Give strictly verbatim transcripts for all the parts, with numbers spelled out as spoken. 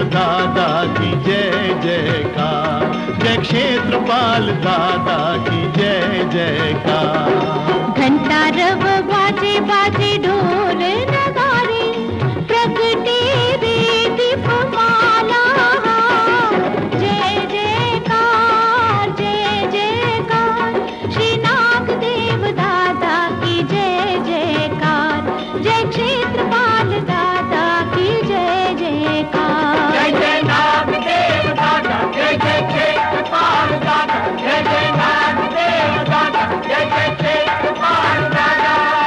दादा की जय जयकार, जय क्षेत्रपाल दादा की जय जयकार। घंटा रव बाजे बाजे ढोल नगारे, प्रगटे रे दीपमाला। जय जयकार जय जयकार, श्री नागदेव दादा की जय जयकार, जय क्षेत्रपाल दादा की जय जयकार। जय जय नागदेव दादा, जय जय क्षेत्रपाल दादा, जय जय नागदेव दादा, जय जय क्षेत्रपाल दादा।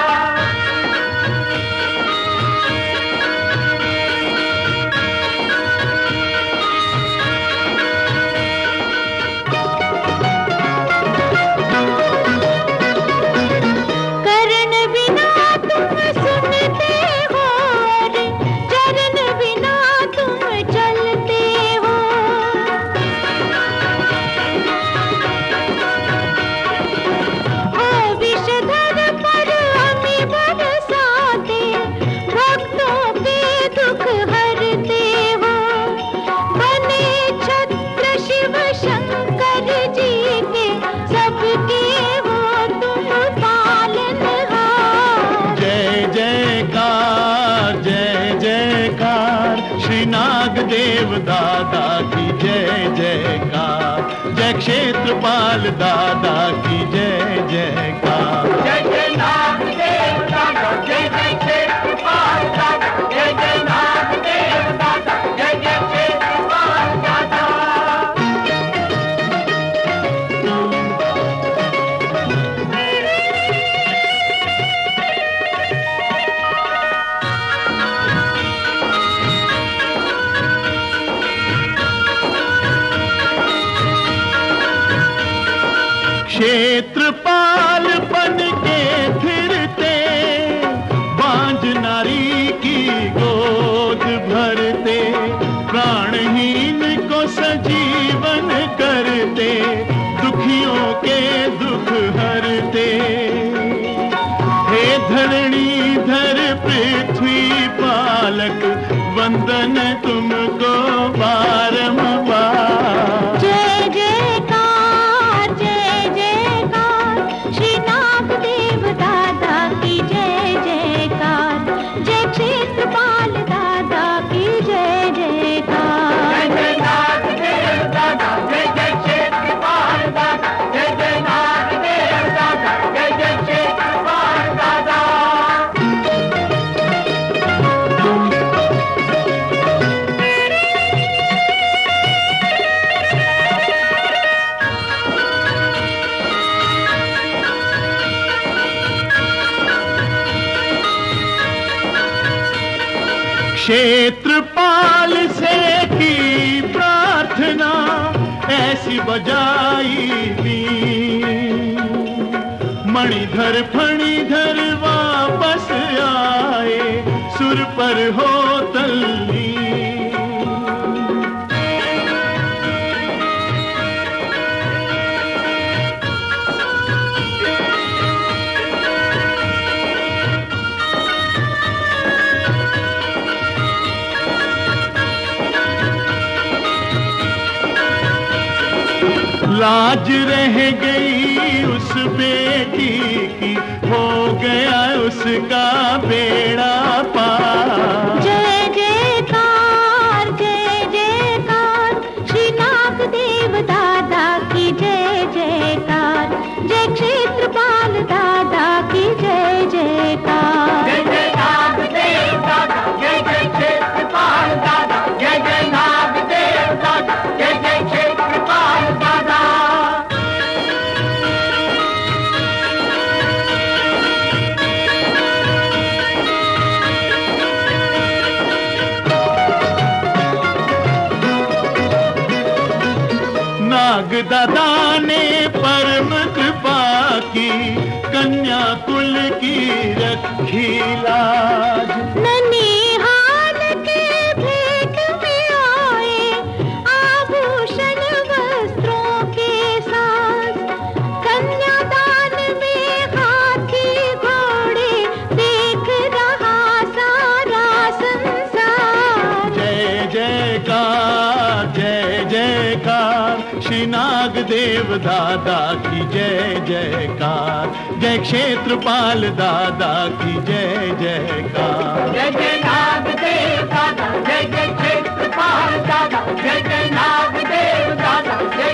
करण बिना तुम सुनते हो, रे चरण बिना तुम चलते हो। हो विषधर पर अमी बरसाते, भक्तों के दुख हरते हो। बने छत्र शिव शंकर जी के, सबके हो तुम पालनहार। जय जयकार जय जयकार, श्री नागदेव दादा की जय जयकार, जय क्षेत्रपाल दादा की जय जयकार। जय जय नागदेव दादा, जय जय क्षेत्रपाल दादा, जय जय नागदेव दादा, जय जय क्षेत्रपाल दादा। क्षेत्रपाल बन के फिरते, बांझ नारी की गोद भरते, प्राणहीन को सजीवन करते, दुखियों के दुख हरते। हे धरणीधर पृथ्वी पालक, वंदन तुमको बारंबार। जय जयकार जय जयकार, श्री नागदेव दादा की जय जयकार, जय क्षेत्रपाल दादा की जय जयकार। जय जय नागदेव दादा, जय जय क्षेत्रपाल दादा, जय जय नागदेव दादा, जय जय क्षेत्रपाल दादा। क्षेत्रपाल से की प्रार्थना, ऐसी बजाई दी, मणिधर फणिधर वापस आए, सुर पर हो तल्ली। लाज रह गई उस बेटी की, हो गया उसका बेड़ा पार। जय जयकार जय जयकार, श्री नागदेव दादा की जय जयकार, जय क्षेत्रपाल दादा की जय जयकार। जय जय नागदेव दादा, जय जय क्षेत्रपाल दादा, जय जय नागदेव दादा, जय जय क्षेत्रपाल दादा। नाग दादा ने परम कृपा की, कन्या कुल की रखी लाज। ननिहाल के भेंट में आए, आभूषण वस्त्रों के साथ, कन्यादान में हाथी घोड़े, देख रहा सारा संसार। जय जयकार श्री नागदेव दादा की जय जयकार, जय क्षेत्रपाल दादा की जय जयकार। जय जय नागदेव दादा, जय जय क्षेत्रपाल दादा, जय जय नागदेव दादा, जय